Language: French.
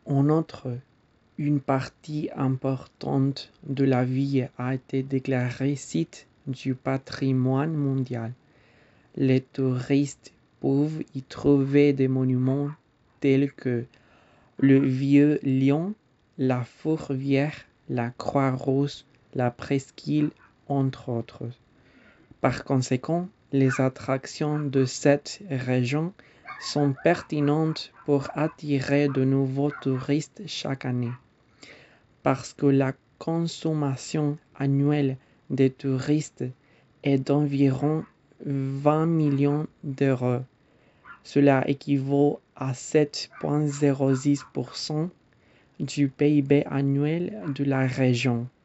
En outre, une partie importante de la ville a été déclarée site du patrimoine mondial. Les touristes peuvent y trouver des monuments tels que le Vieux Lion, la Fourvière, la Croix-Rousse, la Presqu'île, entre autres. Par conséquent, les attractions de cette région sont pertinentes pour attirer de nouveaux touristes chaque année. Parce que la consommation annuelle des touristes est d'environ 20 millions d'euros. Cela équivaut à 7,06% du PIB annuel de la région.